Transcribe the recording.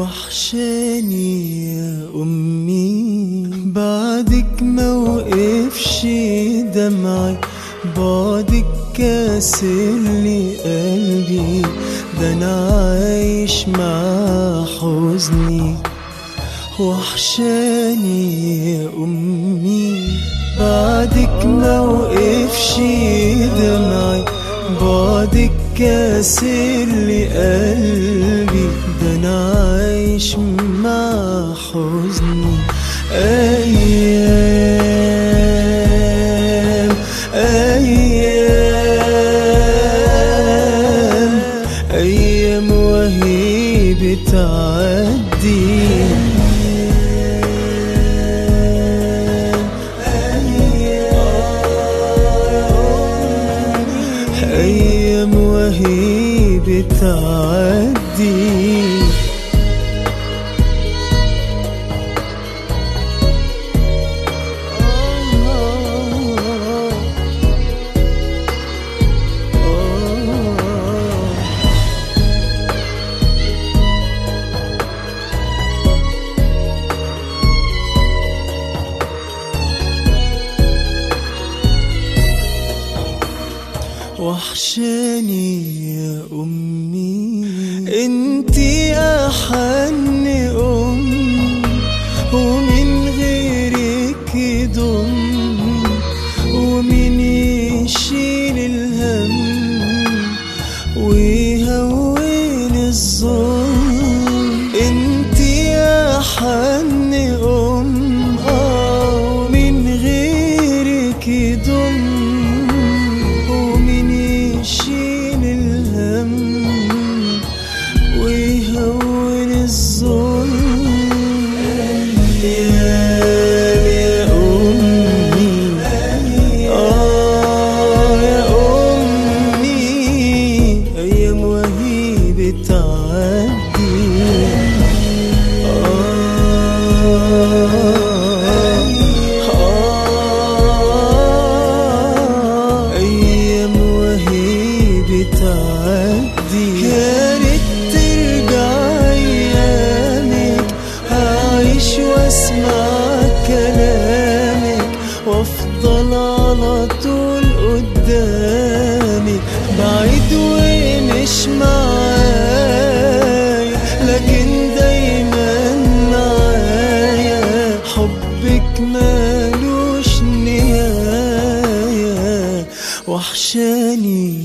وحشاني يا أمي، بعدك موقفش دمعي، بعدك كاسرلي قلبي، ده أنا عايش مع حزني. وحشاني يا أمي، بعدك موقفش دمعي، بعدك كاسرلي قلبي، ده أنا عايش مع حزني. أيام أيام أيام وهي بتعدي، أيام وهي بتعدي. وحشاني يا أمي، انتي أحن أم، ومن غيرك يضم، ومن يشيل الهم ويهون الظلم. انتي أحن أم، ومن غيرك يضم، يشيل الهم ويهون الظلم. يا أمي، يا أمي، أيام وهي بتعدي. يا ريت ترجع أيامك، هعيش واسمع كلامك، وافضل على طول قدامك، بعيد ومش معايا، لكن دايما معايا، حبك مالوش نهاية. وحشاني